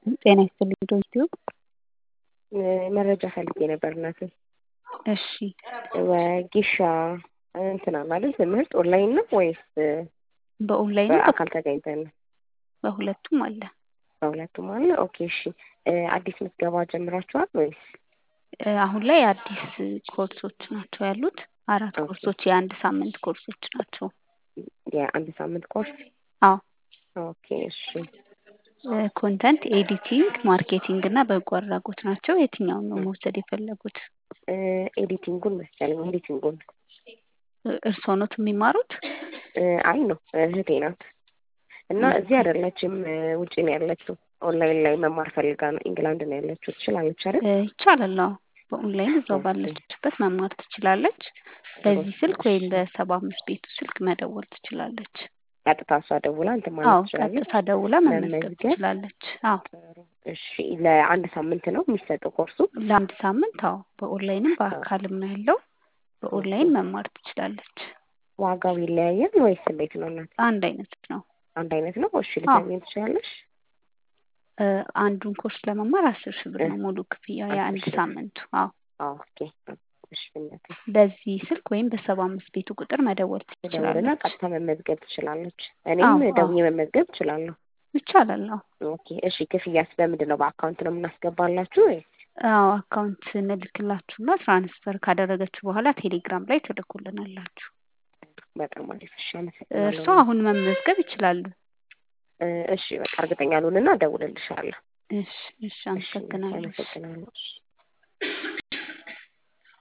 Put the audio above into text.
ጤና ይስጥልኝ ዩቲዩብ። መረጃ ፈልጌ ነበር እናቴ። እሺ ወጊሻ እንትና ማለት ትምህርት ኦንላይን ነው ወይስ በኦንላይን በአካል ተገኝተን? በሁለቱም አለ። በሁለቱም አለ። ኦኬ እሺ። አዲስ ምዝገባ ጀምራችኋል ወይስ? አሁን ላይ አዲስ ኮርሶች ናቸው ያሉት። 4 ኮርሶች የአንድ ሳምንት ኮርሶች ናቸው። የአንድ ሳምንት ኮርስ? አዎ። ኦኬ እሺ። ኮንተንት ኤዲቲንግ፣ ማርኬቲንግ እና በጎ አድራጎት ናቸው። የትኛውን ነው መውሰድ የፈለጉት? ኤዲቲንጉን መሰለኝ። ኤዲቲንጉን። እርስዎ ኖት የሚማሩት? አይ ነው እህቴ ናት እና እዚህ አይደለችም፣ ውጪ ነው ያለችው። ኦንላይን ላይ መማር ፈልጋ ነው። ኢንግላንድ ነው ያለችው። ትችላለች አይደል? ይቻላል። አዎ በኦንላይን እዛው ባለችበት መማር ትችላለች። በዚህ ስልክ ወይም በ75 ቤቱ ስልክ መደወል ትችላለች። ቀጥታ እሷ ደውላ እንትን ማለት ትችላለች። ቀጥታ ደውላ መመዝገብ ትችላለች። አዎ እሺ። ለአንድ ሳምንት ነው የሚሰጠው ኮርሱ? ለአንድ ሳምንት። አዎ በኦንላይንም በአካልም ነው ያለው። በኦንላይን መማር ትችላለች። ዋጋው ይለያያል ወይስ እንዴት ነው እናት? አንድ አይነት ነው። አንድ አይነት ነው። እሺ ልታገኝ ትችላለሽ? አንዱን ኮርስ ለመማር 10,000 ብር ነው ሙሉ ክፍያ የአንድ ሳምንቱ። አዎ ኦኬ እሺ። በዚህ ስልክ ወይም በ75 ቤቱ ቁጥር መደወል ትችላለች። ቀጥታ መመዝገብ ትችላለች። እኔም ደውዬ መመዝገብ እችላለሁ? ይቻላል። ኦኬ እሺ። ክፍያስ በምንድን ነው? በአካውንት ነው የምናስገባላችሁ ወይ? አዎ አካውንት እንልክላችሁና ትራንስፈር ካደረገችሁ በኋላ ቴሌግራም ላይ ትልኩልናላችሁ። በጣም አሪፍ። እሺ አመሰግናለሁ። እርስዎ አሁን መመዝገብ ይችላሉ? እሺ በቃ እርግጠኛ ልሁንና እደውልልሻለሁ። እሺ አመሰግናለሁ።